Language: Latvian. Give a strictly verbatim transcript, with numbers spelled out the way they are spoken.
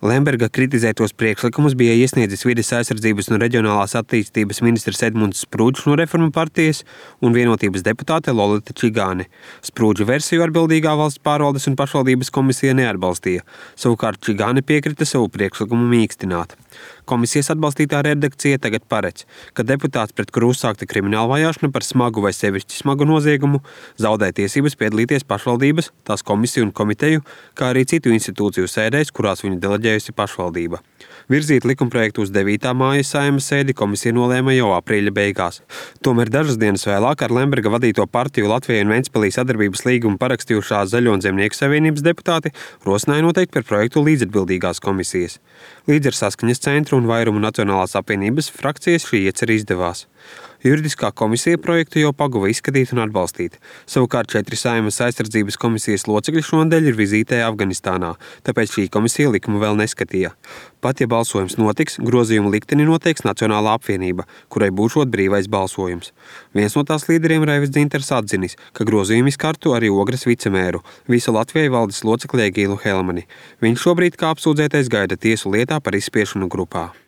Lemberga kritizētos priekšlikumus bija iesniedzis Vides aizsardzības un reģionālās attīstības ministrs Edmunds Sprūdžs no Reformu partijas un Vienotības deputāte Lolita Čigāne. Sprūdža versiju atbildīgā valsts pārvaldes un pašvaldības komisija neatbalstīja, savukārt Čigāne piekrita savu priekšlikumu mīkstināt. Komisijas atbalstītā redakcija tagad paredz, ka deputāts, pret kuru uzsākta krimināla vajāšana par smagu vai sevišķi smagu noziegumu, zaudē tiesības piedalīties pašvaldības, tās komisiju un komiteju, kā arī citu institūciju sēdēs, kurās viņu deleģējusi pašvaldība. Virzīt likumprojektu uz devītā māja Saeimas sēdi komisija nolēma jau aprīļa beigās. Tomēr dažas dienas vēlāk ar Lemberga vadīto partiju Latvijai un Ventspilī sadarbības līgumu parakstījušā Zaļo un Zemnieku savienības deputāti rosināja noteikt par projektu līdzatbildīgās komisijas. Līdz ar Saskaņas centru un vairumu Nacionālās apvienības frakcijas šī iecer izdevās. Juridiskā komisija projektu jau paguva izskatīt un atbalstīt. Savukārt četri Saeimas aizsardzības komisijas locekļi šonadēļ ir vizītē Afganistānā, tāpēc šī komisija likumu vēl neskatīja. Pat ja balsojums notiks, grozījumu likteni noteiks Nacionālā apvienība, kurai būšot brīvais balsojums. Viens no tās līderiem Raivis Dzinters atzinis, ka grozījumi skartu arī Ogres vicemēru, visu Latvijai valdes locekli Egīlu Helmani. Viņš šobrīd kā apsūdzētais gaida tiesu lietā par izspiešanu grupā.